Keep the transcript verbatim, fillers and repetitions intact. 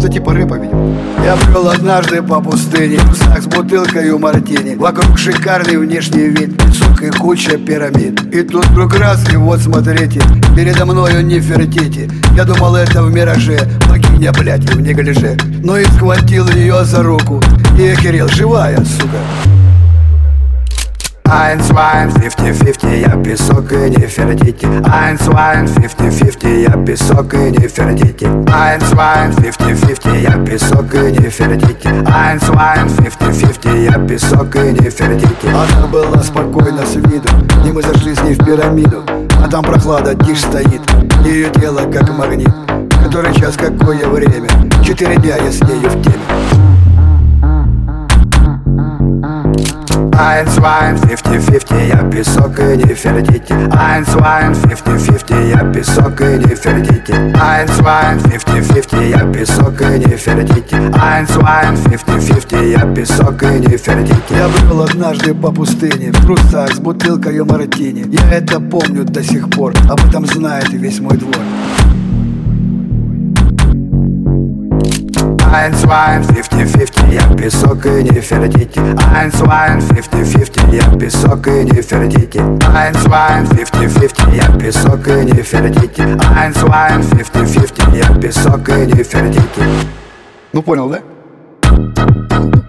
Это типа рэпа, видимо. Я брел однажды по пустыне, в трусах с бутылкой мартини. Вокруг шикарный внешний вид, песок и куча пирамид. И тут вдруг раз, и вот смотрите, передо мною Нефертити. Я думал, это в мираже, богиня, блядь, в неглиже. Но и схватил ее за руку и охерел, живая, сука. Eins, zwei, fifty fifty, я песок и Нефертити. Eins, zwei, fifty fifty, я песок и Нефертити. Eins, zwei, fifty fifty, я песок и Нефертити. Eins, zwei, fifty fifty, я песок и Нефертити. Она была спокойна с виду, и мы зашли с ней в пирамиду. А там прохлада, тишь стоит, ее тело как магнит. Который час, какое время, четыре дня я с нею в теме. Eins, zwei, fifty fifty, я песок и Нефертити. Eins, zwei, fifty fifty, я песок и Нефертити. Eins, zwei, fifty fifty, я песок и Нефертити. Eins, zwei, fifty fifty, я песок и Нефертити. Я брел однажды по пустыне, в трусах с бутылкой мартини. Я это помню до сих пор, об этом знает весь мой двор. Eins, zwei, fifty fifty, я песок и Нефертити. Eins, zwei, fifty fifty, я песок и Нефертити. Eins, zwei, fifty fifty, я песок и Нефертити. Eins, zwei, fifty fifty, я песок и Нефертити. Ну понял, да?